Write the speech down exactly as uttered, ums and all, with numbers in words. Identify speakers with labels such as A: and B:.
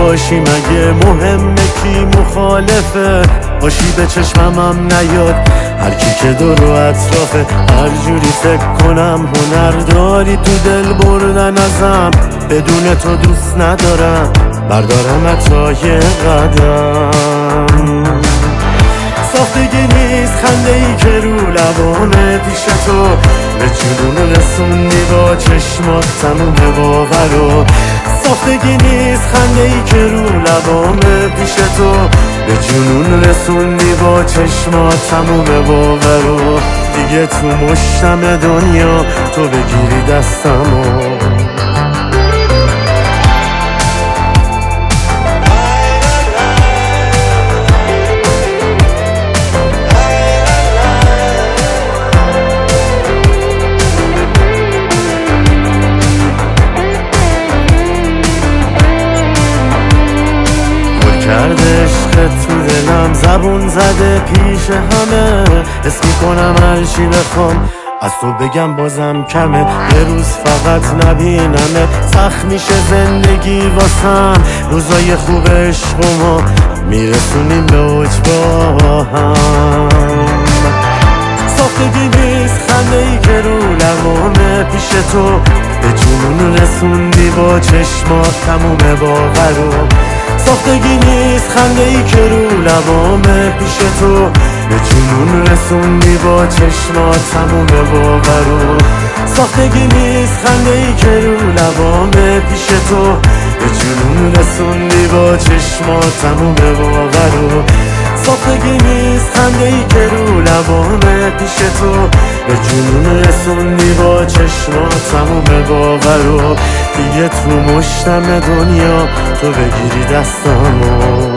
A: باشی مگه مهمه کی مخالفه باشی به چشمم نیاد هر کی که دور و اطرافه هر جوری فکر کنم هنر داری تو دل بردن ازم بدون تو دوست ندارم بردارم تا یه قدم ساختگی نیست خنده ای که رو لبانه پیش تو به جنون رسوندی با چشمات تموم باورو ساختگی نیست خنده ای که رو لبانه پیش تو به جنون رسوندی با چشمات تموم باورو دیگه تو مشتم دنیا تو بگیری دستمو کرده عشقت تو دلم زبون زده پیش همه حس میکنم هر چی بخوام از تو بگم بازم کمه یه روز فقط نبینمه سخت میشه زندگی واسم روزای خوب عشق و ما میرسونیم به اوج با هم ساختگی نیست خنده ای که رو لبانه پیش تو به جنون رسوندی با چشمات تموم باورو ساختگی نیست خنده ای که رو لبامه پیش تو به جنون رسوندی با چشمات تموم باورو ساختگی نیست خنده ای که رو لبامه پیش تو به جنون رسوندی با چشمات تموم باورو ساختگی نیست خنده ای که رو لبامه پیش تو به جنون رسوندی با چشمات تموم باورو دیگه تو مشتم دنیا تو بگیری دستمو